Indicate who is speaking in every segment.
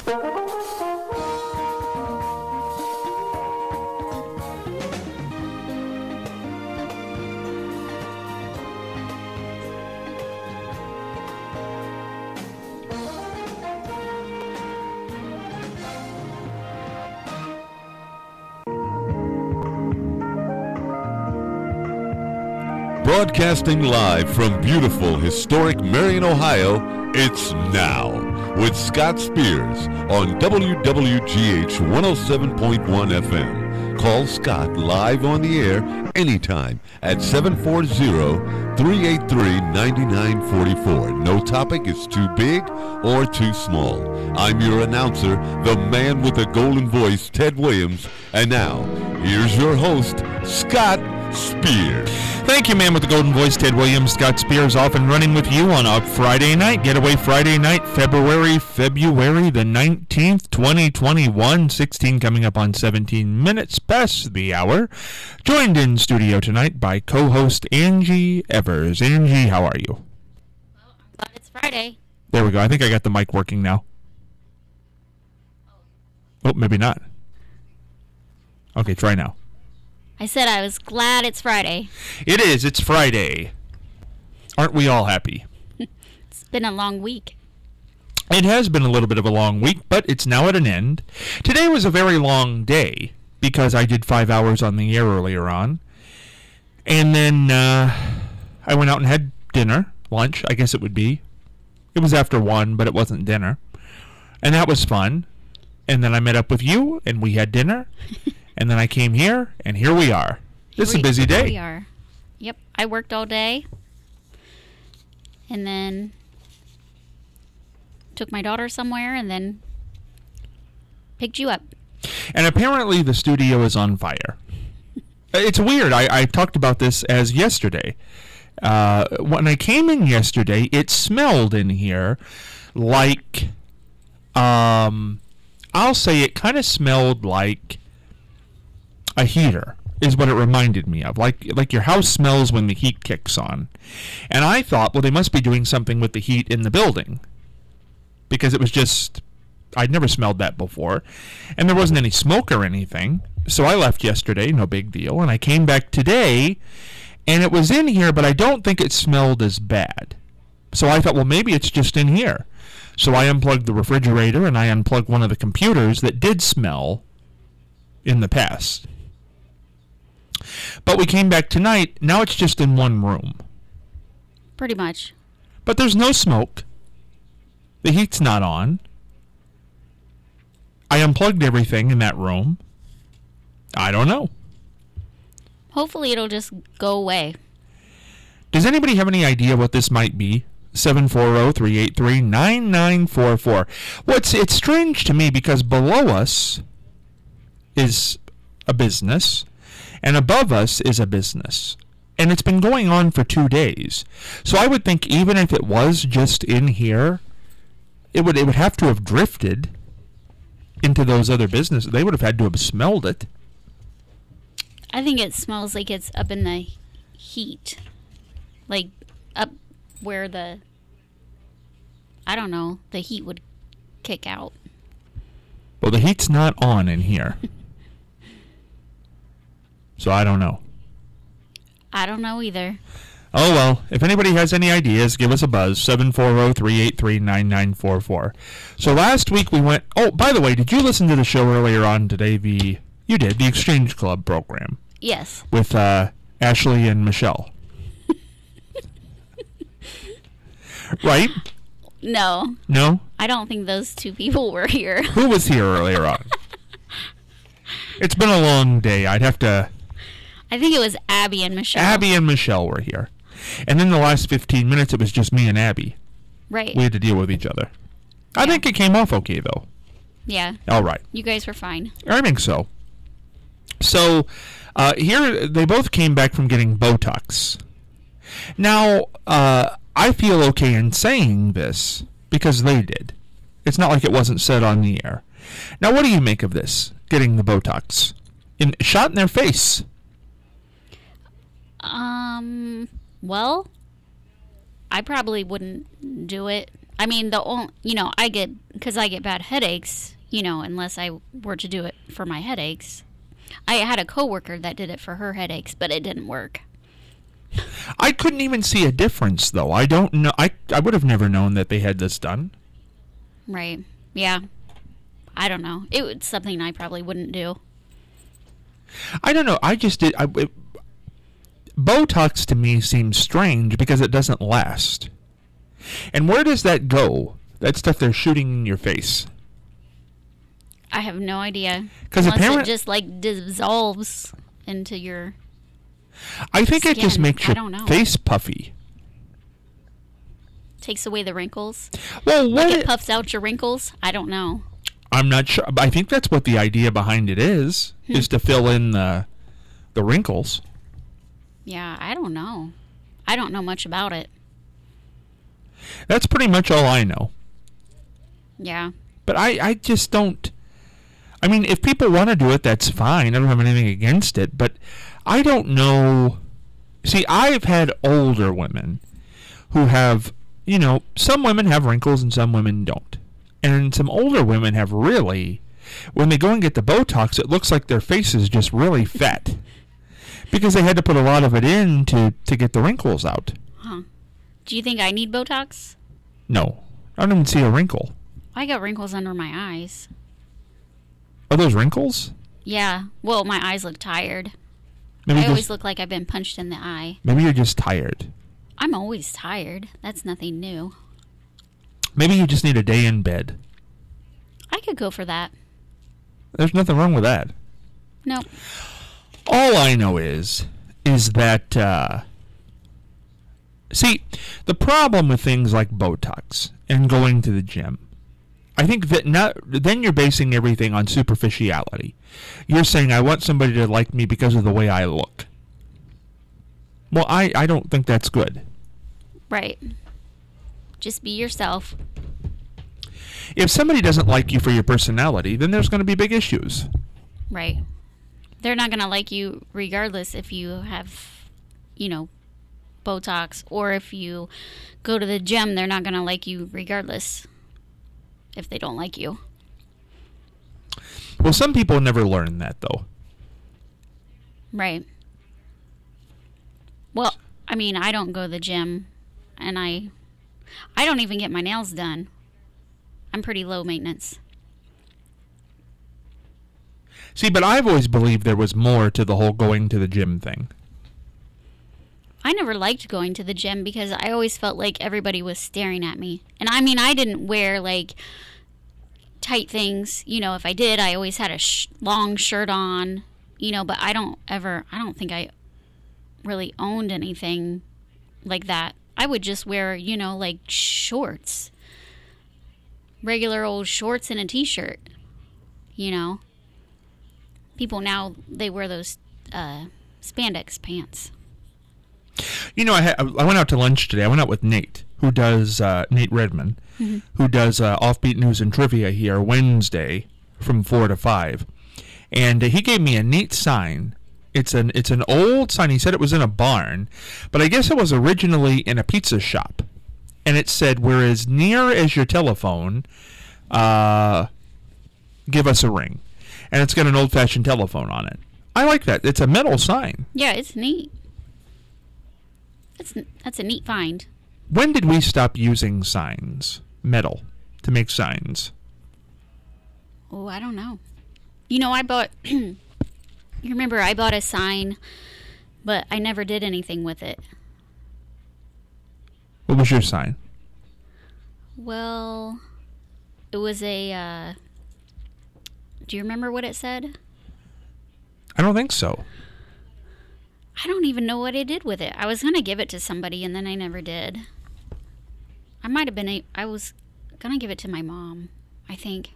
Speaker 1: Broadcasting live from beautiful, historic Marion, Ohio, it's Now with Scott Spears on WWGH 107.1 FM. Call Scott live on the air anytime at 740-383-9944. No topic is too big or too small. I'm your announcer, the man with the golden voice, Ted Williams. And now, here's your host, Scott Spears.
Speaker 2: Thank you, man with the golden voice, Ted Williams. Scott Spears off and running with you on a Friday night, Getaway Friday night, February the 19th, 2021. 16 coming up on 17 minutes past the hour. Joined in studio tonight by co-host Angie Evers. Angie, how are you?
Speaker 3: Well, I'm glad it's Friday.
Speaker 2: There we go. I think I got the mic working now. Oh, maybe not. Okay, try now.
Speaker 3: I said I was glad it's Friday.
Speaker 2: It is. It's Friday. Aren't we all happy?
Speaker 3: It's been a long week.
Speaker 2: It has been a little bit of a long week, but it's now at an end. Today was a very long day because I did 5 hours on the air earlier on. And then I went out and had dinner, lunch, I guess it would be. It was after 1, but it wasn't dinner. And that was fun. And then I met up with you, and we had dinner. And then I came here, and here we are. This is a busy day.
Speaker 3: Here we are. Yep, I worked all day. And then took my daughter somewhere, and then picked you up.
Speaker 2: And apparently the studio is on fire. It's weird. I talked about this as yesterday. When I came in yesterday, it smelled in here like, I'll say it kind of smelled like a heater is what it reminded me of, like your house smells when the heat kicks on. And I thought, well, they must be doing something with the heat in the building, because it was just, I'd never smelled that before, and there wasn't any smoke or anything. So I left yesterday, no big deal, and I came back today, and it was in here, but I don't think it smelled as bad. So I thought, well, maybe it's just in here. So I unplugged the refrigerator, and I unplugged one of the computers that did smell in the past. But we came back tonight. Now it's just in one room.
Speaker 3: Pretty much.
Speaker 2: But there's no smoke. The heat's not on. I unplugged everything in that room. I don't know.
Speaker 3: Hopefully it'll just go away.
Speaker 2: Does anybody have any idea what this might be? 740-383-9944. Well, it's strange to me because below us is a business, and above us is a business. And it's been going on for 2 days. So I would think even if it was just in here, it would have to have drifted into those other businesses. They would have had to have smelled it.
Speaker 3: I think it smells like it's up in the heat. Like up where the heat would kick out.
Speaker 2: Well, the heat's not on in here. So I don't know.
Speaker 3: I don't know either.
Speaker 2: Oh, well, if anybody has any ideas, give us a buzz, 740-383-9944. So last week we went... Oh, by the way, did you listen to the show earlier on today? You did, the Exchange Club program.
Speaker 3: Yes.
Speaker 2: With Ashley and Michelle. Right?
Speaker 3: No.
Speaker 2: No?
Speaker 3: I don't think those two people were here.
Speaker 2: Who was here earlier on? It's been a long day. I'd have to...
Speaker 3: I think it was Abby and Michelle.
Speaker 2: Abby and Michelle were here. And then the last 15 minutes, it was just me and Abby.
Speaker 3: Right.
Speaker 2: We had to deal with each other. I think it came off okay, though.
Speaker 3: Yeah.
Speaker 2: All right.
Speaker 3: You guys were fine.
Speaker 2: I think so. So, here, they both came back from getting Botox. Now, I feel okay in saying this because they did. It's not like it wasn't said on the air. Now, what do you make of this, getting the Botox? Shot in their face.
Speaker 3: Well, I probably wouldn't do it. I mean, I get bad headaches, unless I were to do it for my headaches. I had a coworker that did it for her headaches, but it didn't work.
Speaker 2: I couldn't even see a difference, though. I don't know. I would have never known that they had this done.
Speaker 3: Right. Yeah. I don't know. It was something I probably wouldn't do.
Speaker 2: I don't know. I just did. Botox to me seems strange because it doesn't last. And where does that go? That stuff they're shooting in your face.
Speaker 3: I have no idea.
Speaker 2: Because
Speaker 3: apparently, it just like dissolves into your.
Speaker 2: I think
Speaker 3: skin.
Speaker 2: It just makes your face puffy.
Speaker 3: Takes away the wrinkles.
Speaker 2: Well, what
Speaker 3: it puffs out your wrinkles. I don't know.
Speaker 2: I'm not sure. I think that's what the idea behind it is to fill in the wrinkles.
Speaker 3: Yeah, I don't know. I don't know much about it.
Speaker 2: That's pretty much all I know.
Speaker 3: Yeah.
Speaker 2: But I just don't. I mean, if people want to do it, that's fine. I don't have anything against it. But I don't know. See, I've had older women who have, some women have wrinkles and some women don't. And some older women have really, when they go and get the Botox, it looks like their face is just really fat. Because they had to put a lot of it in to get the wrinkles out.
Speaker 3: Huh. Do you think I need Botox?
Speaker 2: No. I don't even see a wrinkle.
Speaker 3: I got wrinkles under my eyes.
Speaker 2: Are those wrinkles?
Speaker 3: Yeah. Well, my eyes look tired.
Speaker 2: Maybe
Speaker 3: I always look like I've been punched in the eye.
Speaker 2: Maybe you're just tired.
Speaker 3: I'm always tired. That's nothing new.
Speaker 2: Maybe you just need a day in bed.
Speaker 3: I could go for that.
Speaker 2: There's nothing wrong with that.
Speaker 3: Nope.
Speaker 2: All I know is that, see, the problem with things like Botox and going to the gym, I think that then you're basing everything on superficiality. You're saying, I want somebody to like me because of the way I look. Well, I don't think that's good.
Speaker 3: Right. Just be yourself.
Speaker 2: If somebody doesn't like you for your personality, then there's going to be big issues.
Speaker 3: Right. They're not going to like you regardless if you have, Botox, or if you go to the gym, they're not going to like you regardless if they don't like you.
Speaker 2: Well, some people never learn that, though.
Speaker 3: Right. Well, I mean, I don't go to the gym, and I don't even get my nails done. I'm pretty low maintenance.
Speaker 2: See, but I've always believed there was more to the whole going to the gym thing.
Speaker 3: I never liked going to the gym because I always felt like everybody was staring at me. And I mean, I didn't wear, like, tight things. If I did, I always had a long shirt on, but I don't think I really owned anything like that. I would just wear, like shorts. Regular old shorts and a t-shirt, People now, they wear those spandex pants.
Speaker 2: I went out to lunch today. I went out with Nate, who does, Nate Redman, who does Offbeat News and Trivia here Wednesday from 4 to 5. And he gave me a neat sign. It's an old sign. He said it was in a barn, but I guess it was originally in a pizza shop. And it said, "We're as near as your telephone. Give us a ring." And it's got an old-fashioned telephone on it. I like that. It's a metal sign.
Speaker 3: Yeah, it's neat. That's a neat find.
Speaker 2: When did we stop using signs, metal, to make signs?
Speaker 3: Oh, I don't know. I bought... You remember I bought a sign, but I never did anything with it.
Speaker 2: What was your sign?
Speaker 3: Well, it was a... Do you remember what it said?
Speaker 2: I don't think so.
Speaker 3: I don't even know what I did with it. I was going to give it to somebody, and then I never did. I was going to give it to my mom, I think.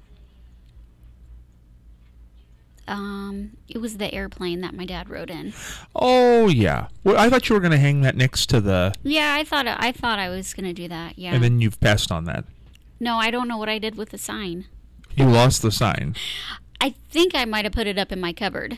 Speaker 3: It was the airplane that my dad rode in.
Speaker 2: Oh, yeah. Well, I thought you were going to hang that next to the...
Speaker 3: Yeah, I thought I was going to do that, yeah.
Speaker 2: And then you've passed on that.
Speaker 3: No, I don't know what I did with the sign.
Speaker 2: You lost the sign.
Speaker 3: I think I might have put it up in my cupboard.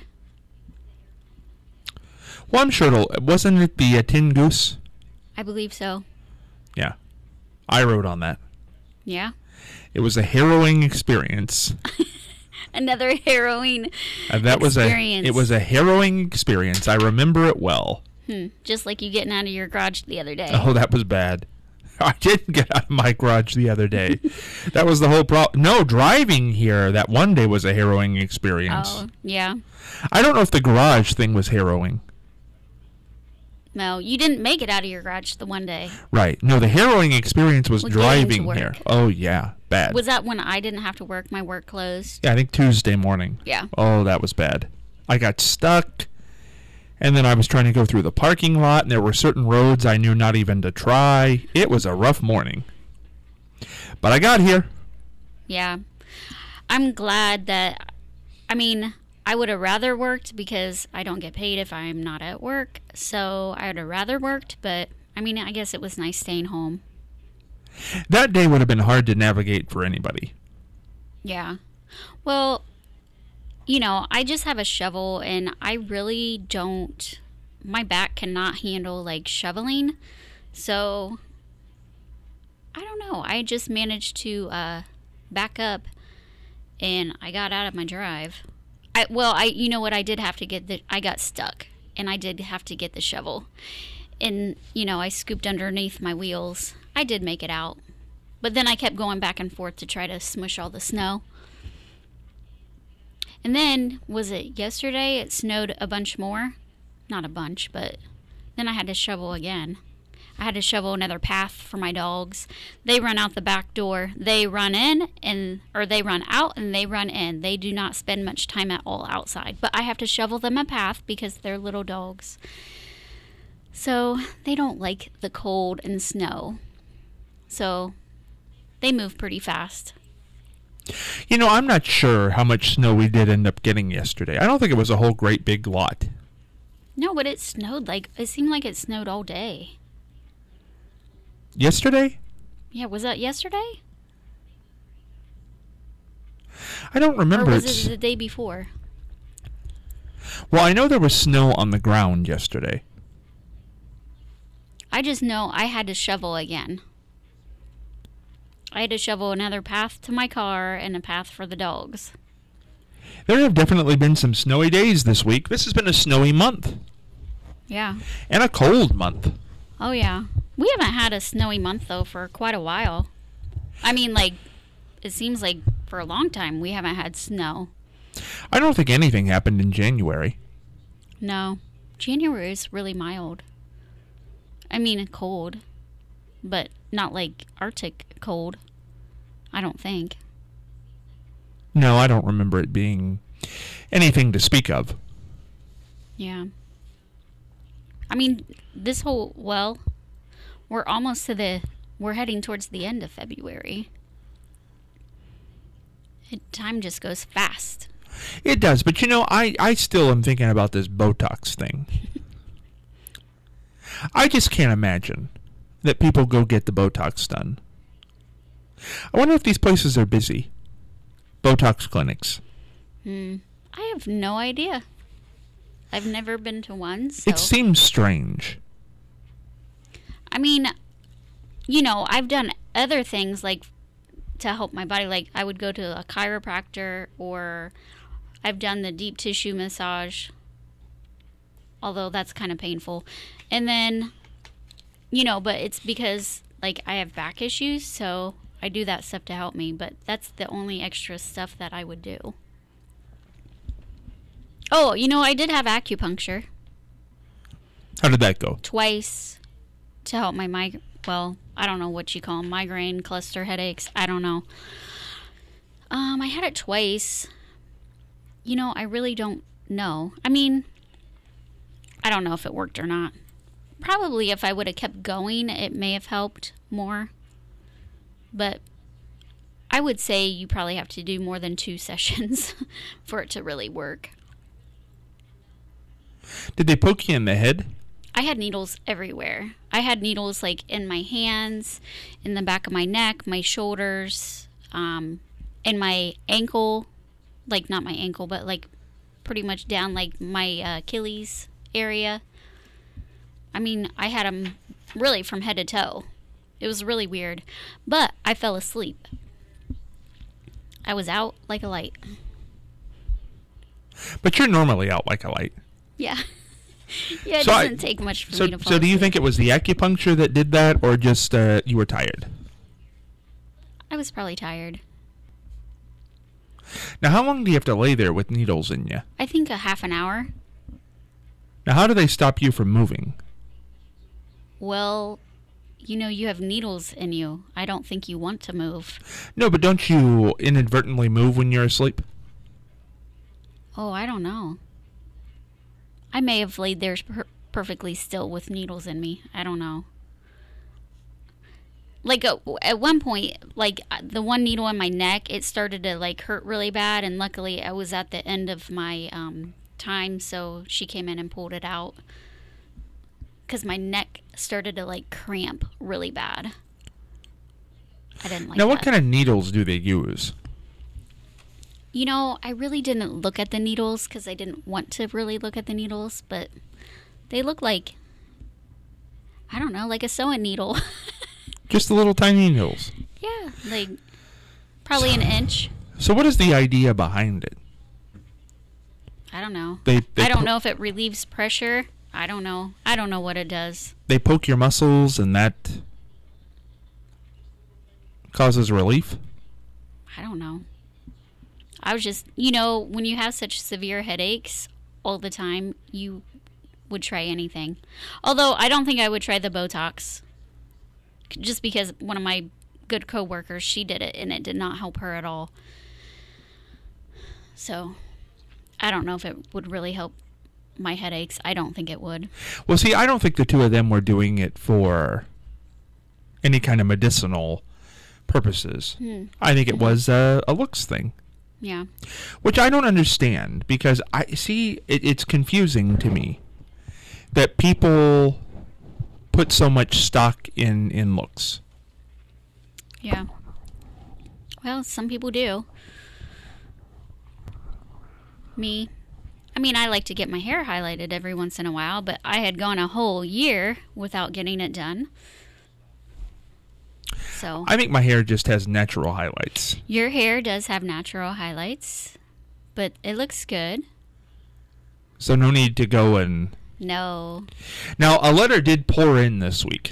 Speaker 2: Well, I'm sure wasn't it the Tin Goose?
Speaker 3: I believe so.
Speaker 2: Yeah. I wrote on that.
Speaker 3: Yeah.
Speaker 2: It was a harrowing experience.
Speaker 3: Another harrowing
Speaker 2: That
Speaker 3: experience.
Speaker 2: it was a harrowing experience. I remember it well.
Speaker 3: Just like you getting out of your garage the other day.
Speaker 2: Oh, that was bad. I didn't get out of my garage the other day. That was the whole problem. No, driving here that one day was a harrowing experience.
Speaker 3: Oh, yeah.
Speaker 2: I don't know if the garage thing was harrowing.
Speaker 3: No, you didn't make it out of your garage the one day.
Speaker 2: Right. No, the harrowing experience was
Speaker 3: Well, getting to
Speaker 2: driving
Speaker 3: work.
Speaker 2: here. Oh, yeah. Bad.
Speaker 3: Was that when I didn't have to work? My work closed?
Speaker 2: Yeah, I think Tuesday morning.
Speaker 3: Yeah.
Speaker 2: Oh, that was bad. I got stuck, and then I was trying to go through the parking lot, and there were certain roads I knew not even to try. It was a rough morning. But I got here.
Speaker 3: Yeah. I'm glad that, I would have rather worked because I don't get paid if I'm not at work. So I would have rather worked, but I guess it was nice staying home.
Speaker 2: That day would have been hard to navigate for anybody.
Speaker 3: Yeah. Well, I just have a shovel and I really don't, my back cannot handle like shoveling. So I don't know. I just managed to back up and I got out of my drive. You know what? I did have to I got stuck and I did have to get the shovel. And, I scooped underneath my wheels. I did make it out. But then I kept going back and forth to try to smush all the snow. And then, was it yesterday? It snowed a bunch more. Not a bunch, but then I had to shovel again. I had to shovel another path for my dogs. They run out the back door. They run they run out and they run in. They do not spend much time at all outside. But I have to shovel them a path because they're little dogs. So they don't like the cold and snow. So they move pretty fast.
Speaker 2: I'm not sure how much snow we did end up getting yesterday. I don't think it was a whole great big lot.
Speaker 3: No, but it snowed it seemed like it snowed all day.
Speaker 2: Yesterday?
Speaker 3: Yeah, was that yesterday?
Speaker 2: I don't remember.
Speaker 3: Or was it the day before?
Speaker 2: Well, I know there was snow on the ground yesterday.
Speaker 3: I just know I had to shovel again. I had to shovel another path to my car and a path for the dogs.
Speaker 2: There have definitely been some snowy days this week. This has been a snowy month.
Speaker 3: Yeah.
Speaker 2: And a cold month.
Speaker 3: Oh, yeah. We haven't had a snowy month, though, for quite a while. It seems like for a long time we haven't had snow.
Speaker 2: I don't think anything happened in January.
Speaker 3: No. January is really mild. Cold. But not like Arctic cold. I don't think.
Speaker 2: No, I don't remember it being anything to speak of.
Speaker 3: Yeah. We're almost we're heading towards the end of February. Time just goes fast.
Speaker 2: It does, but I still am thinking about this Botox thing. I just can't imagine that people go get the Botox done. I wonder if these places are busy. Botox clinics.
Speaker 3: I have no idea. I've never been to one, so.
Speaker 2: It seems strange.
Speaker 3: I've done other things to help my body. I would go to a chiropractor, or I've done the deep tissue massage, although that's kind of painful. And then, but it's because I have back issues, so I do that stuff to help me, but that's the only extra stuff that I would do. Oh, I did have acupuncture.
Speaker 2: How did that go?
Speaker 3: Twice to help my I don't know what you call them, migraine, cluster headaches, I don't know. I had it twice. I really don't know. I don't know if it worked or not. Probably if I would have kept going, it may have helped more. But I would say you probably have to do more than 2 sessions for it to really work.
Speaker 2: Did they poke you in the head?
Speaker 3: I had needles everywhere. I had needles in my hands, in the back of my neck, my shoulders, in my ankle. Not my ankle, but pretty much down my Achilles area. I had them really from head to toe. It was really weird. But I fell asleep. I was out like a light.
Speaker 2: But you're normally out like a light.
Speaker 3: Yeah. Yeah, it
Speaker 2: So
Speaker 3: doesn't take much for me to fall
Speaker 2: So do you
Speaker 3: asleep.
Speaker 2: think it was the acupuncture that did that, or just you were tired?
Speaker 3: I was probably tired.
Speaker 2: Now, how long do you have to lay there with needles in you?
Speaker 3: I think a half an hour.
Speaker 2: Now, how do they stop you from moving?
Speaker 3: Well, you have needles in you. I don't think you want to move.
Speaker 2: No, but don't you inadvertently move when you're asleep?
Speaker 3: Oh, I don't know. I may have laid there perfectly still with needles in me. I don't know. Like at one point, like the one needle in my neck, it started to like hurt really bad, and luckily I was at the end of my time, so she came in and pulled it out because my neck started to like cramp really bad. I didn't like
Speaker 2: Now,
Speaker 3: that.
Speaker 2: what kind of needles do they use?
Speaker 3: I really didn't look at the needles because I didn't want to really look at the needles, but they look like, I don't know, like a sewing needle.
Speaker 2: Just the little tiny needles.
Speaker 3: Yeah, like probably an inch.
Speaker 2: So what is the idea behind it?
Speaker 3: I don't know.
Speaker 2: They
Speaker 3: I don't know if it relieves pressure. I don't know. I don't know what it does.
Speaker 2: They poke your muscles and that causes relief?
Speaker 3: I don't know. I was just, when you have such severe headaches all the time, you would try anything. Although I don't think I would try the Botox. Just because one of my good coworkers, she did it and it did not help her at all. So, I don't know if it would really help my headaches. I don't think it would.
Speaker 2: Well, see, I don't think the two of them were doing it for any kind of medicinal purposes. I think it was a looks thing.
Speaker 3: Yeah.
Speaker 2: Which I don't understand, because I see it's confusing to me that people put so much stock in looks.
Speaker 3: Yeah. Well, some people do. Me. I mean, I like to get my hair highlighted every once in a while, but I had gone a whole year without getting it done. So,
Speaker 2: I think my hair just has natural highlights.
Speaker 3: your hair does have natural highlights, but it looks good.
Speaker 2: So no need to go and...
Speaker 3: No.
Speaker 2: Now, a letter did pour in this week.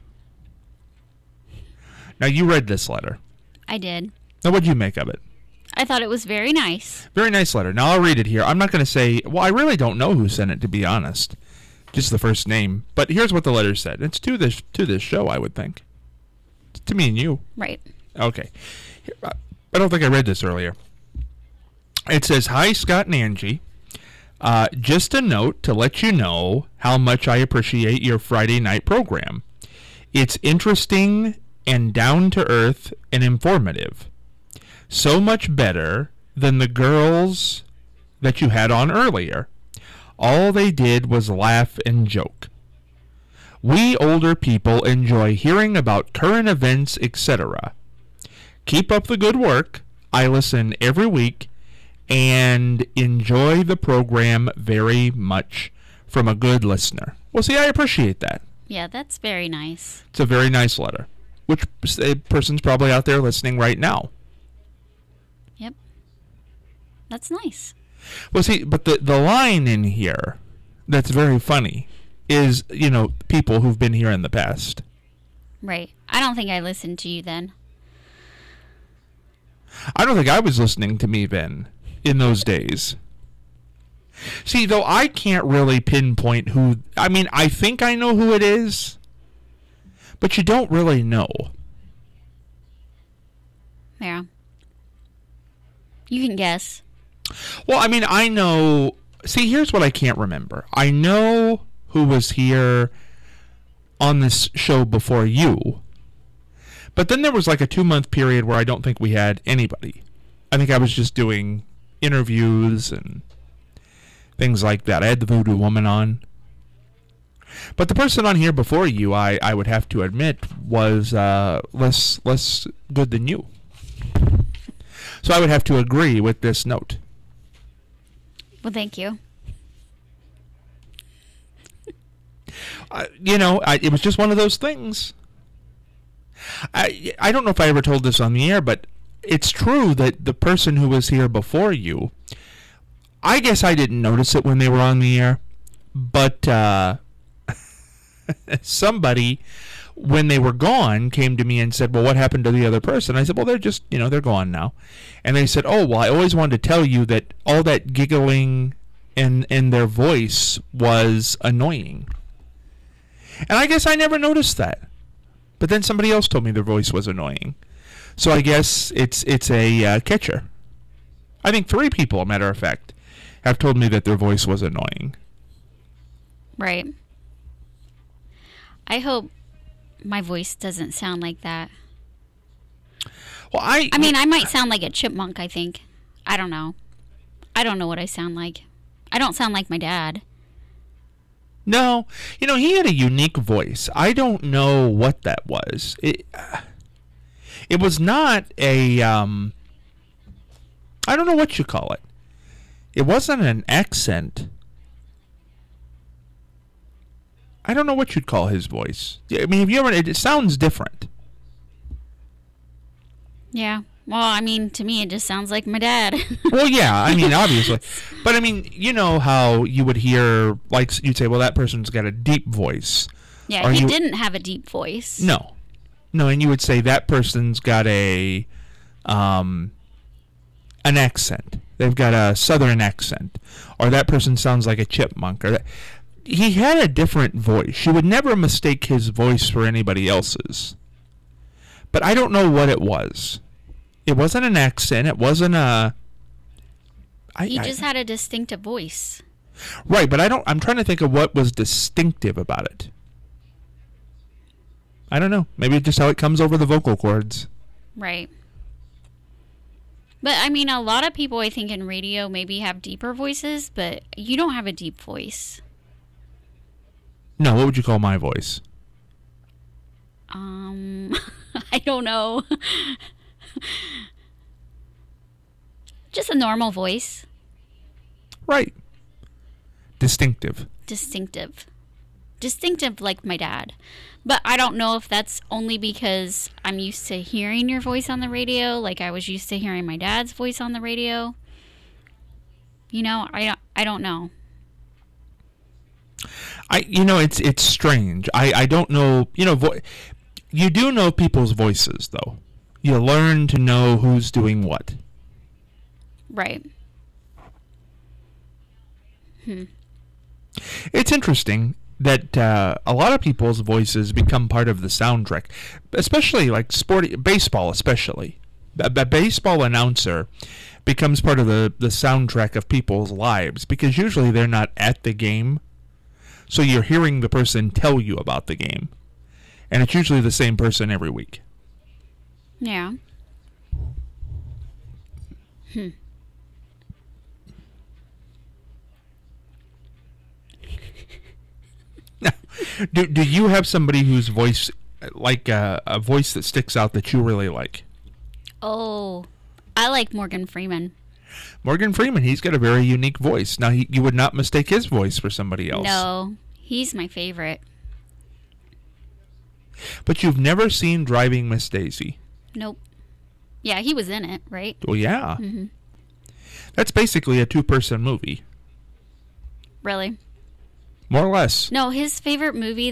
Speaker 2: Now, you read this letter.
Speaker 3: I did.
Speaker 2: Now, what'd you make of it?
Speaker 3: I thought it was very nice.
Speaker 2: Very nice letter. Now, I'll read it here. I'm not going to say... Well, I really don't know who sent it, to be honest. Just the first name. But here's what the letter said. It's to this show, I would think. It's to me and you.
Speaker 3: Right.
Speaker 2: Okay. I don't think I read this earlier. It says, "Hi, Scott and Angie. Just a note to let you know how much I appreciate your Friday night program. It's interesting and down-to-earth and informative. So much better than the girls that you had on earlier. All they did was laugh and joke. We older people enjoy hearing about current events, etc. Keep up the good work. I listen every week and enjoy the program very much. From a good listener." Well, see, I appreciate that.
Speaker 3: Yeah, that's very nice.
Speaker 2: It's a very nice letter, which a person's probably out there listening right now.
Speaker 3: Yep. That's nice.
Speaker 2: Well, see, but the line in here that's very funny is, people who've been here in the past.
Speaker 3: Right. I don't think I listened to you then.
Speaker 2: I don't think I was listening to me then, in those days. See, though, I can't really pinpoint who... I mean, I think I know who it is, but you don't really know.
Speaker 3: Yeah. You can guess.
Speaker 2: Well, I mean, I know... See, here's what I can't remember. I know who was here on this show before you, but then there was like a 2-month period where I don't think we had anybody. I think I was just doing interviews and things like that. I had the Voodoo Woman on. But the person on here before you, I would have to admit, was less good than you. So I would have to agree with this note.
Speaker 3: Well, thank you.
Speaker 2: It was just one of those things. I don't know if I ever told this on the air, but it's true that the person who was here before you, I guess I didn't notice it when they were on the air, but somebody, when they were gone, came to me and said, well, what happened to the other person? I said, well, they're just, they're gone now. And they said, oh, well, I always wanted to tell you that all that giggling in their voice was annoying. And I guess I never noticed that. But then somebody else told me their voice was annoying. So I guess it's a catcher. I think 3 people, a matter of fact, have told me that their voice was annoying.
Speaker 3: Right. I hope my voice doesn't sound like that.
Speaker 2: Well,
Speaker 3: I mean, I might sound like a chipmunk, I think. I don't know. I don't know what I sound like. I don't sound like my dad.
Speaker 2: No. He had a unique voice. I don't know what that was. It was not a, I don't know what you call it. It wasn't an accent. I don't know what you'd call his voice. I mean, it sounds different.
Speaker 3: Yeah. Well, I mean, to me, it just sounds like my dad.
Speaker 2: Well, yeah, I mean, obviously. But, I mean, you know how you would hear, like, you'd say, well, that person's got a deep voice.
Speaker 3: Yeah, he didn't have a deep voice.
Speaker 2: No. No, and you would say that person's got an accent. They've got a southern accent. Or that person sounds like a chipmunk. He had a different voice. You would never mistake his voice for anybody else's. But I don't know what it was. It wasn't an accent. It wasn't a...
Speaker 3: He just had a distinctive voice.
Speaker 2: Right, but I'm trying to think of what was distinctive about it. I don't know. Maybe just how it comes over the vocal cords.
Speaker 3: Right. But, I mean, a lot of people, I think, in radio maybe have deeper voices, but you don't have a deep voice.
Speaker 2: No, what would you call my voice?
Speaker 3: I don't know. Just a normal voice.
Speaker 2: Right. Distinctive.
Speaker 3: Distinctive like my dad. But I don't know if that's only because I'm used to hearing your voice on the radio, like I was used to hearing my dad's voice on the radio. I don't know.
Speaker 2: It's strange. I don't know, you do know people's voices, though. You learn to know who's doing what.
Speaker 3: Right.
Speaker 2: It's interesting that a lot of people's voices become part of the soundtrack, especially like baseball especially. A baseball announcer becomes part of the soundtrack of people's lives because usually they're not at the game. So you're hearing the person tell you about the game. And it's usually the same person every week.
Speaker 3: Yeah.
Speaker 2: Now, do you have somebody whose voice, like a voice that sticks out that you really like?
Speaker 3: Oh, I like Morgan Freeman.
Speaker 2: Morgan Freeman, he's got a very unique voice. Now, you would not mistake his voice for somebody else.
Speaker 3: No, he's my favorite.
Speaker 2: But you've never seen Driving Miss Daisy?
Speaker 3: Nope. Yeah, he was in it, right?
Speaker 2: Well, yeah.
Speaker 3: Mm-hmm.
Speaker 2: That's basically a 2-person movie.
Speaker 3: Really?
Speaker 2: More or less.
Speaker 3: No, his favorite movie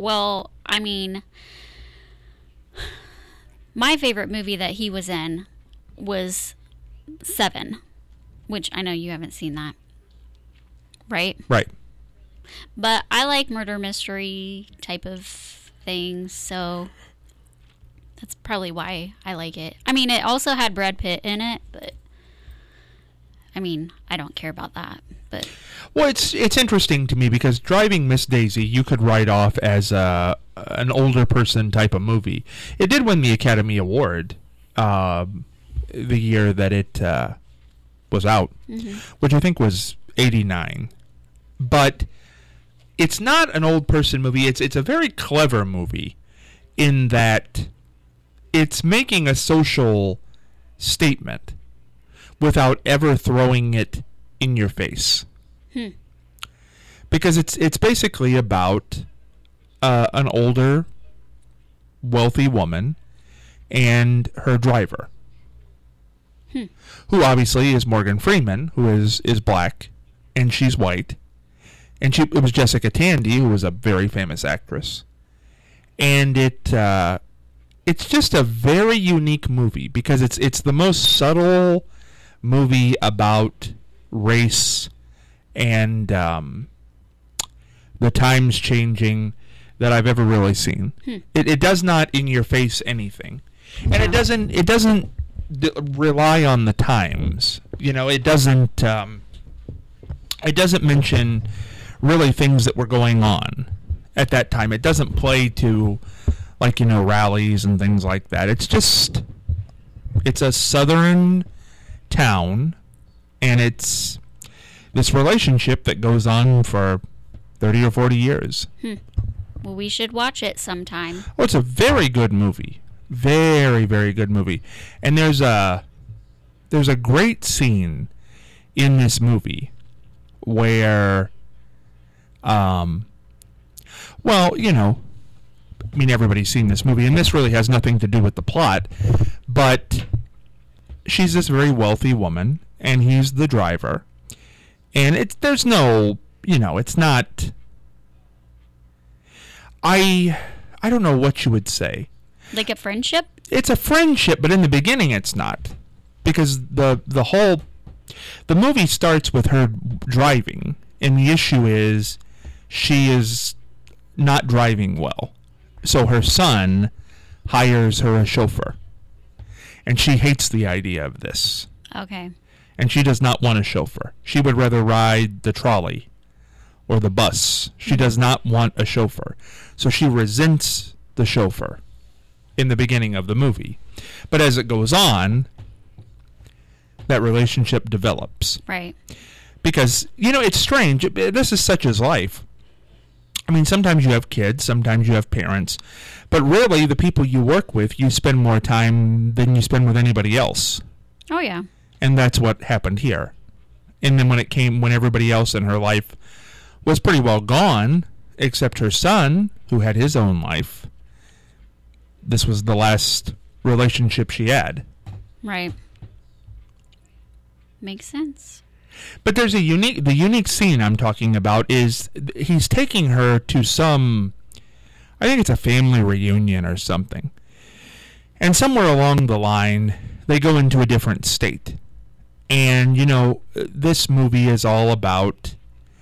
Speaker 3: my favorite movie that he was in was Seven, which I know you haven't seen that. Right?
Speaker 2: Right.
Speaker 3: But I like murder mystery type of things, so that's probably why I like it. I mean, it also had Brad Pitt in it, but I mean, I don't care about that. But
Speaker 2: well, it's interesting to me because Driving Miss Daisy you could write off as an older person type of movie. It did win the Academy Award the year that it was out, which I think was 1989. But it's not an old person movie. It's a very clever movie in that it's making a social statement without ever throwing it in your face. Because it's basically about an older wealthy woman and her driver, who obviously is Morgan Freeman, who is black, and she's white. And it was Jessica Tandy, who was a very famous actress. And it's just a very unique movie because it's the most subtle movie about race and the times changing that I've ever really seen. It does not in your face anything, and it doesn't rely on the times. It doesn't mention really things that were going on at that time. It doesn't play to rallies and things like that. It's a southern town, and it's this relationship that goes on for 30 or 40 years.
Speaker 3: Well, we should watch it sometime.
Speaker 2: Oh, it's a very good movie. Very, very good movie. And there's a great scene in this movie where everybody's seen this movie, and this really has nothing to do with the plot, but she's this very wealthy woman, and he's the driver, and it's not, I don't know what you would say.
Speaker 3: Like a friendship?
Speaker 2: It's a friendship, but in the beginning it's not, because the movie starts with her driving, and the issue is she is not driving well. So her son hires her a chauffeur. And she hates the idea of this.
Speaker 3: Okay.
Speaker 2: And she does not want a chauffeur. She would rather ride the trolley or the bus. She does not want a chauffeur. So she resents the chauffeur in the beginning of the movie. But as it goes on, that relationship develops.
Speaker 3: Right.
Speaker 2: Because, it's strange. This is such as life. I mean, sometimes you have kids, sometimes you have parents, but really the people you work with, you spend more time than you spend with anybody else.
Speaker 3: Oh, yeah.
Speaker 2: And that's what happened here. And then when everybody else in her life was pretty well gone, except her son, who had his own life, this was the last relationship she had.
Speaker 3: Right. Makes sense.
Speaker 2: But there's the unique scene I'm talking about is he's taking her to I think it's a family reunion or something. And somewhere along the line, they go into a different state. And, this movie is all about,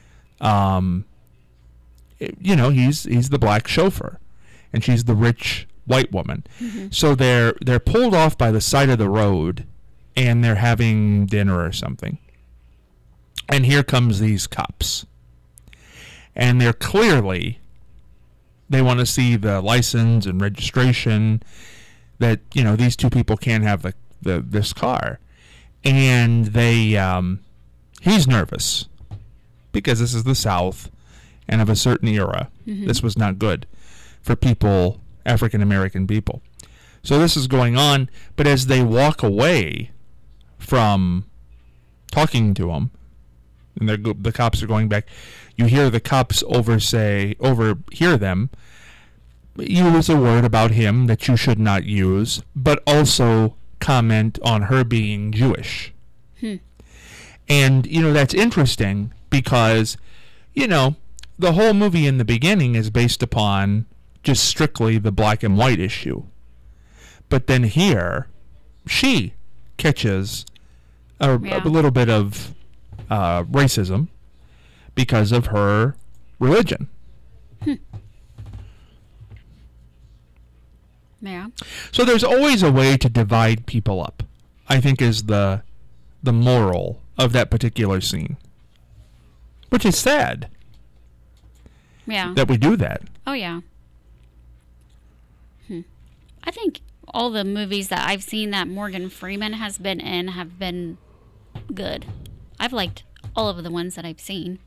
Speaker 2: he's the black chauffeur, and she's the rich white woman. Mm-hmm. So they're pulled off by the side of the road, and they're having dinner or something. And here comes these cops. And they want to see the license and registration that, these two people can't have this car. And he's nervous because this is the South and of a certain era. Mm-hmm. This was not good for people, African American people. So this is going on, but as they walk away from talking to him, and the cops are going back, you hear the cops overhear them use a word about him that you should not use, but also comment on her being Jewish. And, that's interesting because, the whole movie in the beginning is based upon just strictly the black and white issue. But then here, she catches a little bit of racism because of her religion.
Speaker 3: Yeah.
Speaker 2: So there's always a way to divide people up, I think, is the moral of that particular scene. Which is sad.
Speaker 3: Yeah.
Speaker 2: That we do that.
Speaker 3: Oh, yeah. I think all the movies that I've seen that Morgan Freeman has been in have been good. I've liked all of the ones that I've seen.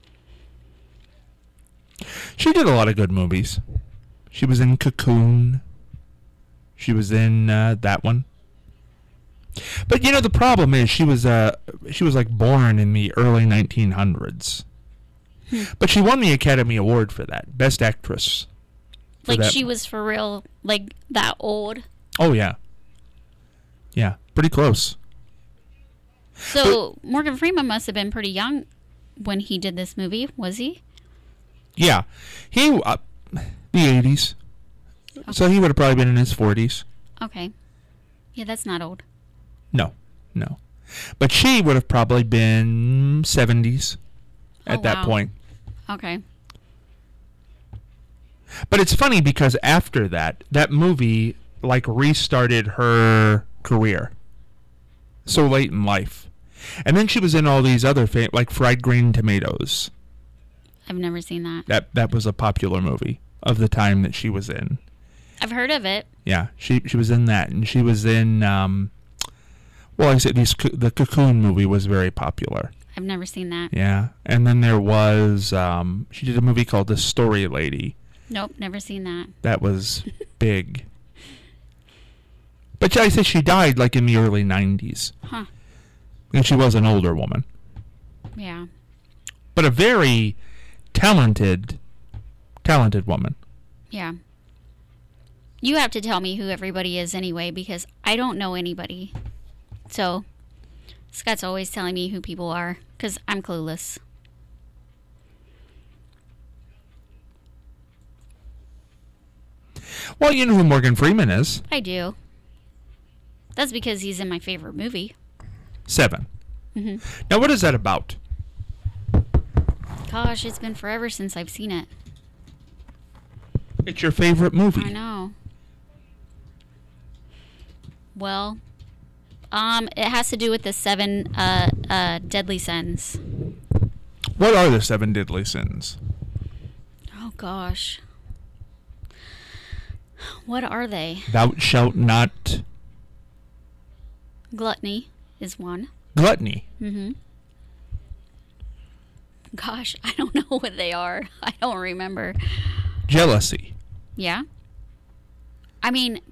Speaker 2: She did a lot of good movies. She was in Cocoon. She was in that one. But the problem is she was like born in the early 1900s. But she won the Academy Award for that, Best Actress.
Speaker 3: Like she was for real, like that old.
Speaker 2: Oh, yeah. Yeah, pretty close.
Speaker 3: So Morgan Freeman must have been pretty young when he did this movie, was he?
Speaker 2: Yeah. He, the 80s. Okay. So he would have probably been in his 40s.
Speaker 3: Okay. Yeah, that's not old.
Speaker 2: No. But she would have probably been 70s at that point.
Speaker 3: Okay.
Speaker 2: But it's funny because after that movie, like, restarted her career so late in life. And then she was in all these other, like Fried Green Tomatoes.
Speaker 3: I've never seen that.
Speaker 2: That was a popular movie of the time that she was in.
Speaker 3: I've heard of it.
Speaker 2: Yeah, she was in that. And she was in, well, I said the Cocoon movie was very popular.
Speaker 3: I've never seen that.
Speaker 2: Yeah. And then there was, she did a movie called The Story Lady.
Speaker 3: Nope, never seen that.
Speaker 2: That was big. But I say she died like in the early 90s.
Speaker 3: Huh.
Speaker 2: And she was an older woman.
Speaker 3: Yeah.
Speaker 2: But a very talented woman.
Speaker 3: Yeah. You have to tell me who everybody is anyway, because I don't know anybody. So, Scott's always telling me who people are, because I'm clueless.
Speaker 2: Well, you know who Morgan Freeman is.
Speaker 3: I do. That's because he's in my favorite movie.
Speaker 2: 7.
Speaker 3: Mm-hmm.
Speaker 2: Now, what is that about?
Speaker 3: Gosh, it's been forever since I've seen it.
Speaker 2: It's your favorite movie.
Speaker 3: I know. Well, it has to do with the 7 deadly sins.
Speaker 2: What are the 7 deadly sins?
Speaker 3: Oh, gosh. What are they?
Speaker 2: Thou shalt not...
Speaker 3: Gluttony is one.
Speaker 2: Gluttony?
Speaker 3: Mm-hmm. Gosh, I don't know what they are. I don't remember.
Speaker 2: Jealousy.
Speaker 3: Yeah. I mean,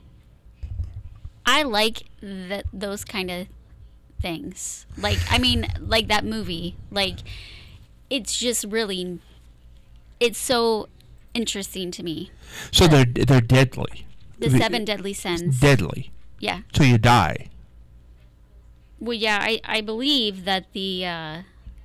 Speaker 3: I like those kind of things. Like, I mean, like that movie. Like, it's just really, it's so interesting to me.
Speaker 2: So they're deadly.
Speaker 3: The 7 deadly sins.
Speaker 2: Deadly.
Speaker 3: Yeah.
Speaker 2: So you die.
Speaker 3: Well, yeah, I believe that the,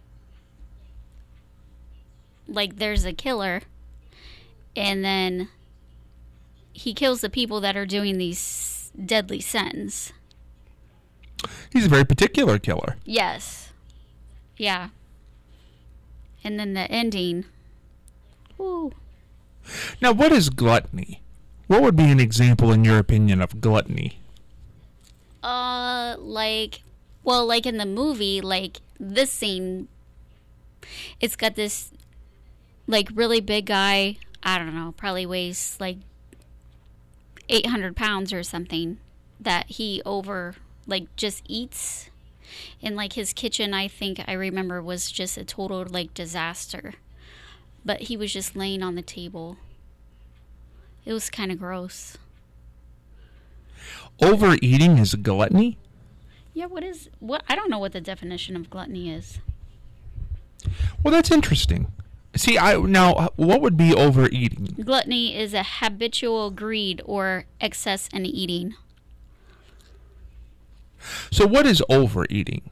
Speaker 3: like, there's a killer, and then he kills the people that are doing these deadly sins.
Speaker 2: He's a very particular killer.
Speaker 3: Yes. Yeah. And then the ending. Ooh.
Speaker 2: Now, what is gluttony? What would be an example, in your opinion, of gluttony?
Speaker 3: Like in the movie, like, this scene, it's got this, like, really big guy, I don't know, probably weighs, like, 800 pounds or something, that he just eats. And, like, his kitchen, I think I remember, was just a total, like, disaster. But he was just laying on the table. It was kind of gross.
Speaker 2: Overeating is gluttony?
Speaker 3: Yeah, what? I don't know what the definition of gluttony is.
Speaker 2: Well, that's interesting. See, now, what would be overeating?
Speaker 3: Gluttony is a habitual greed or excess in eating.
Speaker 2: So what is overeating?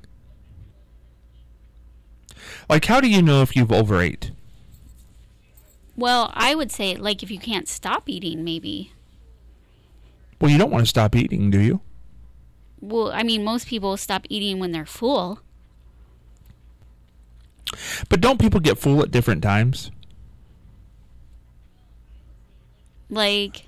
Speaker 2: Like, how do you know if you've overate?
Speaker 3: Well, I would say, like, if you can't stop eating, maybe.
Speaker 2: Well, you don't want to stop eating, do you?
Speaker 3: Well, I mean, most people stop eating when they're full.
Speaker 2: But don't people get full at different times?
Speaker 3: Like...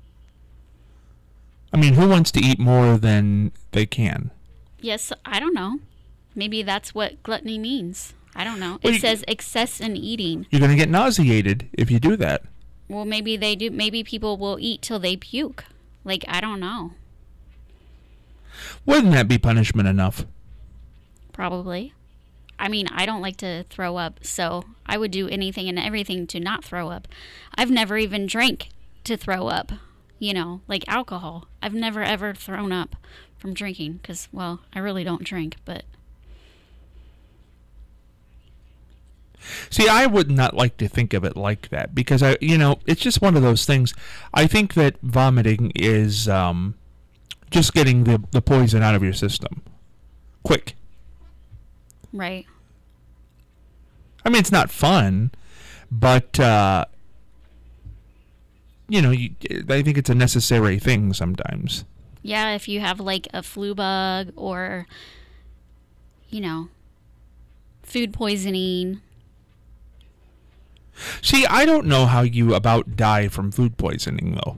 Speaker 2: I mean, who wants to eat more than they can?
Speaker 3: Yes, I don't know. Maybe that's what gluttony means. I don't know.
Speaker 2: Well,
Speaker 3: it says excess in eating.
Speaker 2: You're going to get nauseated if you do that.
Speaker 3: Well, maybe they do. Maybe people will eat till they puke. Like, I don't know.
Speaker 2: Wouldn't that be punishment enough?
Speaker 3: Probably. I mean, I don't like to throw up, so I would do anything and everything to not throw up. I've never even drank to throw up, you know, like alcohol. I've never ever thrown up from drinking because, well, I really don't drink, but...
Speaker 2: See, I would not like to think of it like that because it's just one of those things. I think that vomiting is just getting the poison out of your system quick.
Speaker 3: Right.
Speaker 2: I mean, it's not fun, but I think it's a necessary thing sometimes.
Speaker 3: Yeah, if you have like a flu bug or, food poisoning.
Speaker 2: See, I don't know how you about die from food poisoning, though.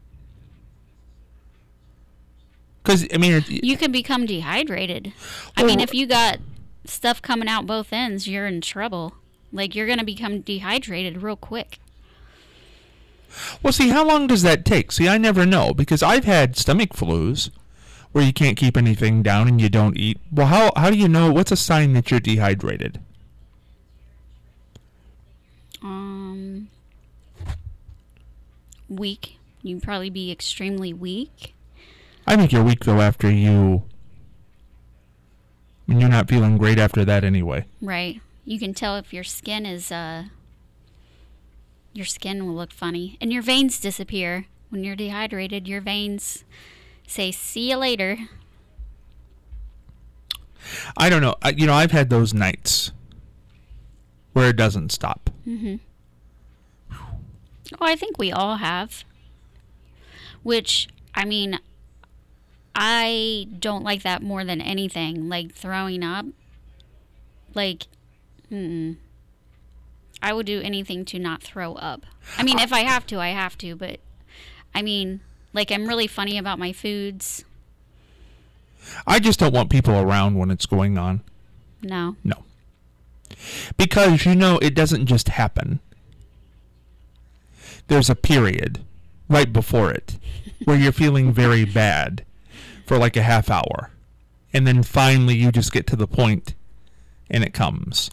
Speaker 2: Because, I mean...
Speaker 3: You can become dehydrated. I mean, if you got stuff coming out both ends, you're in trouble. Like, you're going to become dehydrated real quick.
Speaker 2: Well, see, how long does that take? See, I never know, because I've had stomach flus where you can't keep anything down and you don't eat. Well, how do you know? What's a sign that you're dehydrated?
Speaker 3: Weak. You'd probably be extremely weak.
Speaker 2: I think you're weak, though, after you... I mean, you're not feeling great after that anyway.
Speaker 3: Right. You can tell if your skin is, your skin will look funny. And your veins disappear. When you're dehydrated, your veins say, see you later.
Speaker 2: I don't know. I've had those nights where it doesn't stop.
Speaker 3: Mm-hmm. Well, I think we all have. Which, I mean, I don't like that more than anything. Like, throwing up. Like, I would do anything to not throw up. I mean, if I have to, I have to. But, I mean, like, I'm really funny about my foods.
Speaker 2: I just don't want people around when it's going on.
Speaker 3: No.
Speaker 2: No. Because, it doesn't just happen. There's a period right before it where you're feeling very bad for like a half hour. And then finally you just get to the point and it comes.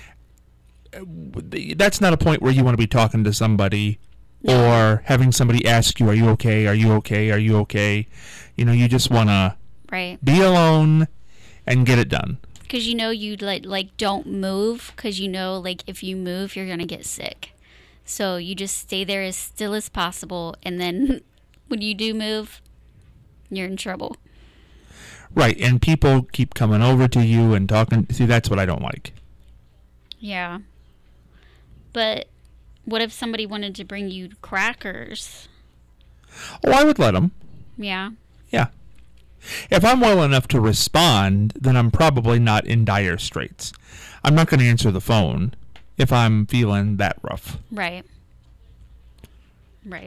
Speaker 2: That's not a point where you want to be talking to somebody or having somebody ask you, are you okay? Are you okay? Are you okay? You just want to be alone and get it done.
Speaker 3: Because you like don't move because like if you move you're going to get sick. So you just stay there as still as possible, and then when you do move, you're in trouble.
Speaker 2: Right, and people keep coming over to you and talking. See, that's what I don't like.
Speaker 3: Yeah. But what if somebody wanted to bring you crackers?
Speaker 2: Oh, I would let them.
Speaker 3: Yeah.
Speaker 2: Yeah. If I'm well enough to respond, then I'm probably not in dire straits. I'm not going to answer the phone if I'm feeling that rough.
Speaker 3: Right. Right.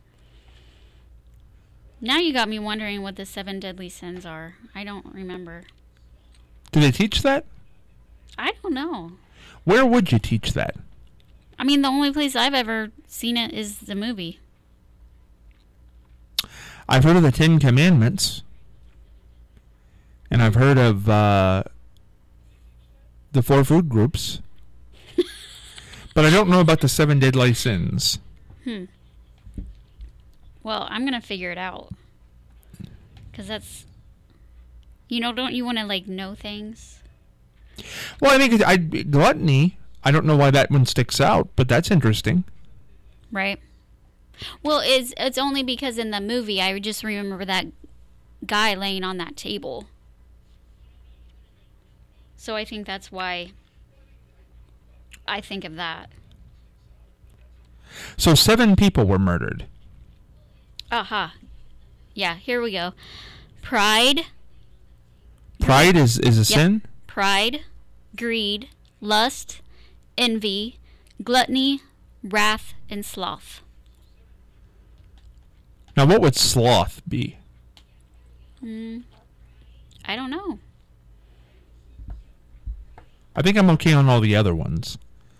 Speaker 3: Now you got me wondering what the 7 deadly sins are. I don't remember.
Speaker 2: Do they teach that?
Speaker 3: I don't know.
Speaker 2: Where would you teach that?
Speaker 3: I mean, the only place I've ever seen it is the movie.
Speaker 2: I've heard of the 10 Commandments. And I've heard of the 4 food groups. But I don't know about the 7 deadly sins.
Speaker 3: Well, I'm going to figure it out. Because that's... don't you want to, like, know things?
Speaker 2: Well, I think gluttony, I don't know why that one sticks out, but that's interesting.
Speaker 3: Right. Well, it's only because in the movie, I just remember that guy laying on that table. So I think that's why I think of that.
Speaker 2: So 7 people were murdered.
Speaker 3: Aha. Yeah, here we go. Pride.
Speaker 2: Pride is a sin?
Speaker 3: Pride, greed, lust, envy, gluttony, wrath, and sloth.
Speaker 2: Now, what would sloth be?
Speaker 3: I don't know.
Speaker 2: I think I'm okay on all the other ones.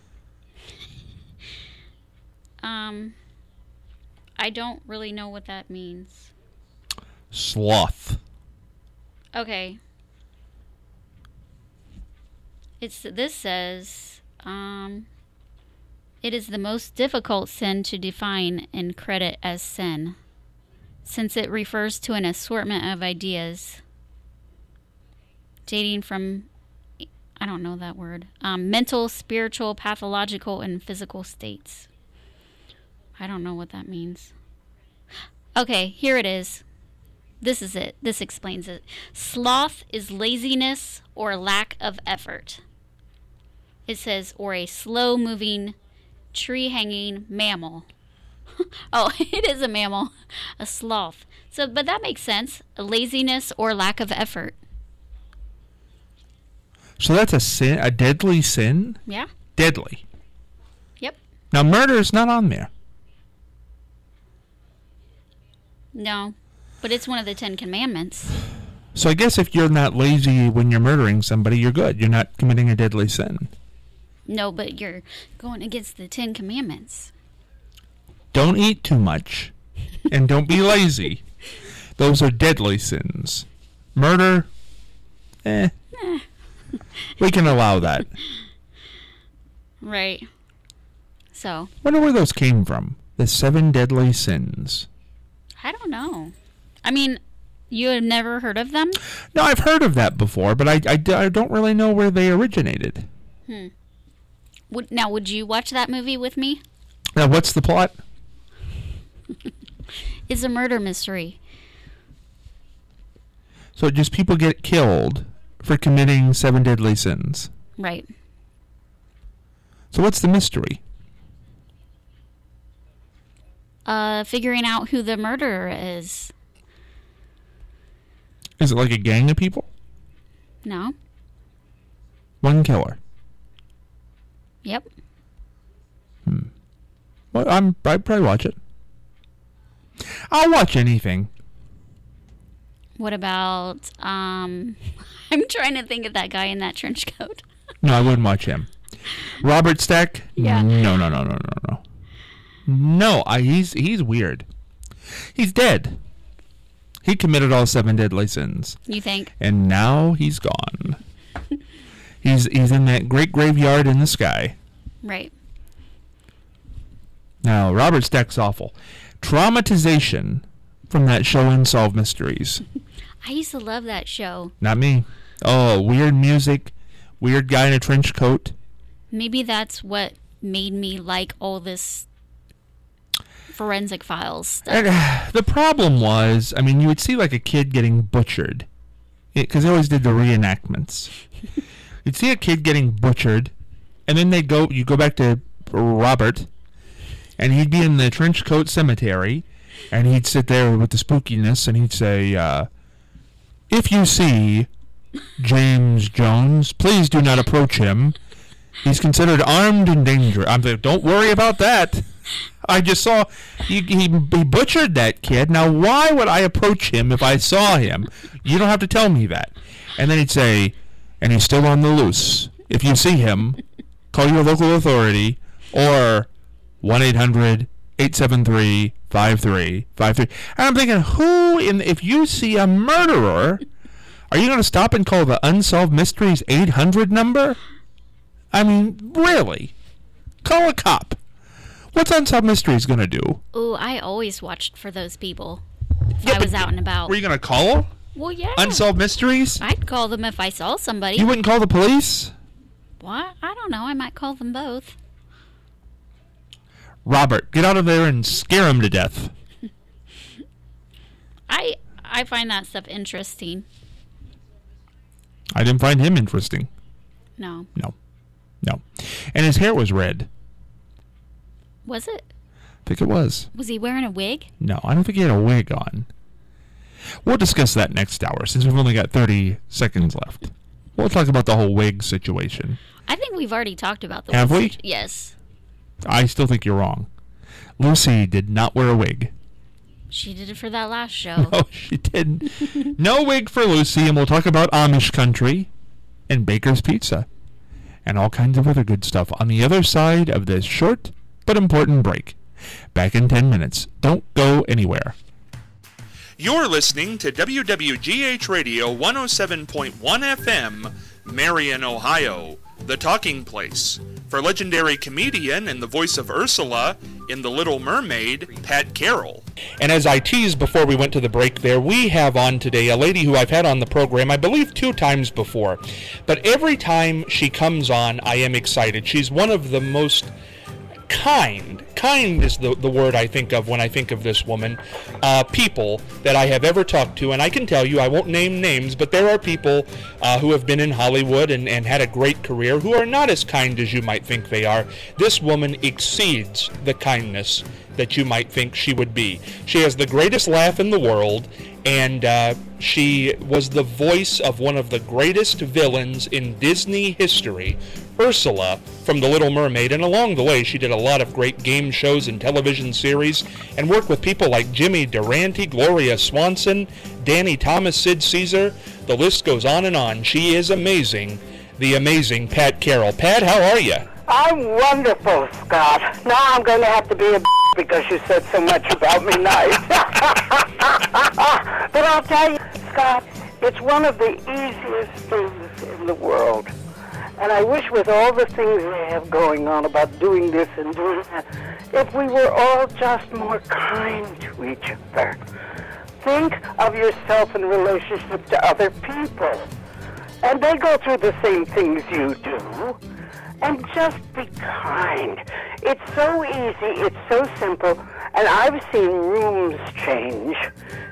Speaker 3: I don't really know what that means.
Speaker 2: Sloth.
Speaker 3: Okay. This says, it is the most difficult sin to define and credit as sin, since it refers to an assortment of ideas dating from I don't know that word. Mental, spiritual, pathological, and physical states. I don't know what that means. Okay, here it is. This is it. This explains it. Sloth is laziness or lack of effort. It says, or a slow-moving, tree-hanging mammal. Oh, it is a mammal. A sloth. So, but that makes sense. A laziness or lack of effort.
Speaker 2: So that's a sin, a deadly sin?
Speaker 3: Yeah.
Speaker 2: Deadly.
Speaker 3: Yep.
Speaker 2: Now, murder is not on there.
Speaker 3: No, but it's one of the 10 Commandments.
Speaker 2: So I guess if you're not lazy when you're murdering somebody, you're good. You're not committing a deadly sin.
Speaker 3: No, but you're going against the 10 Commandments.
Speaker 2: Don't eat too much, and don't be lazy. Those are deadly sins. Murder, we can allow that.
Speaker 3: Right. So.
Speaker 2: Wonder where those came from. The 7 deadly sins.
Speaker 3: I don't know. I mean, you have never heard of them?
Speaker 2: No, I've heard of that before, but I don't really know where they originated.
Speaker 3: Now, would you watch that movie with me?
Speaker 2: Now, what's the plot?
Speaker 3: It's a murder mystery.
Speaker 2: So just people get killed for committing 7 deadly sins.
Speaker 3: Right.
Speaker 2: So what's the mystery?
Speaker 3: Figuring out who the murderer is.
Speaker 2: Is it like a gang of people?
Speaker 3: No.
Speaker 2: One killer.
Speaker 3: Yep.
Speaker 2: Well, I'd probably watch it. I'll watch anything.
Speaker 3: What about, I'm trying to think of that guy in that trench coat.
Speaker 2: No, I wouldn't watch him. Robert Stack?
Speaker 3: Yeah.
Speaker 2: No. No, he's weird. He's dead. He committed all 7 deadly sins.
Speaker 3: You think?
Speaker 2: And now he's gone. He's in that great graveyard in the sky.
Speaker 3: Right.
Speaker 2: Now, Robert Stack's awful. Traumatization from that show Unsolved Mysteries.
Speaker 3: I used to love that show.
Speaker 2: Not me. Oh, weird music, weird guy in a trench coat.
Speaker 3: Maybe that's what made me like all this forensic files stuff.
Speaker 2: And, the problem was, I mean, you would see like a kid getting butchered. Because they always did the reenactments. You'd see a kid getting butchered, and then you go back to Robert, and he'd be in the trench coat cemetery, and he'd sit there with the spookiness, and he'd say, if you see James Jones, please do not approach him. He's considered armed and dangerous. I'm like, don't worry about that. I just saw he butchered that kid. Now, why would I approach him if I saw him? You don't have to tell me that. And then he'd say, and he's still on the loose. If you see him, call your local authority or 1-800-873-5353. And I'm thinking, if you see a murderer, are you going to stop and call the Unsolved Mysteries 800 number? I mean, really? Call a cop. What's Unsolved Mysteries going to do?
Speaker 3: Ooh, I always watched for those people if I was out and about.
Speaker 2: Were you going to call them?
Speaker 3: Well, yeah.
Speaker 2: Unsolved Mysteries?
Speaker 3: I'd call them if I saw somebody.
Speaker 2: You wouldn't call the police?
Speaker 3: What? I don't know. I might call them both.
Speaker 2: Robert, get out of there and scare him to death.
Speaker 3: I find that stuff interesting.
Speaker 2: I didn't find him interesting.
Speaker 3: No.
Speaker 2: And his hair was red.
Speaker 3: Was it?
Speaker 2: I think it was.
Speaker 3: Was he wearing a wig?
Speaker 2: No, I don't think he had a wig on. We'll discuss that next hour, since we've only got 30 seconds left. We'll talk about the whole wig situation.
Speaker 3: I think we've already talked about the
Speaker 2: Have
Speaker 3: wig.
Speaker 2: we?
Speaker 3: Yes.
Speaker 2: I still think you're wrong. Lucy did not wear a wig.
Speaker 3: She did it for that last show.
Speaker 2: No, she didn't. No wig for Lucy, and we'll talk about Amish country and Baker's Pizza and all kinds of other good stuff on the other side of this short but important break. Back in 10 minutes. Don't go anywhere. You're listening to WWGH Radio 107.1 FM, Marion, Ohio, the talking place.
Speaker 4: for legendary comedian and the voice of Ursula in The Little Mermaid, Pat Carroll.
Speaker 2: And as I teased before we went to the break there, we have on today a lady who I've had on the program, I believe 2 times before. But every time she comes on, I am excited. She's one of the most kind is the word I think of when I think of this woman, people that I have ever talked to. And I can tell you, I won't name names, but there are people who have been in Hollywood and had a great career who are not as kind as you might think they are. This woman exceeds the kindness that you might think she would be. She has the greatest laugh in the world, and she was the voice of one of the greatest villains in Disney history, Ursula from The Little Mermaid, and along the way she did a lot of great game shows and television series and worked with people like Jimmy Durante, Gloria Swanson, Danny Thomas, Sid Caesar. The list goes on and on. She is amazing, the amazing Pat Carroll. Pat, how are you?
Speaker 5: I'm wonderful, Scott. Now I'm going to have to be a because you said so much about me nice. But I'll tell you, Scott, it's one of the easiest things in the world. And I wish with all the things they have going on about doing this and doing that, if we were all just more kind to each other. Think of yourself in relationship to other people. And they go through the same things you do. And just be kind. It's so easy, it's so simple, and I've seen rooms change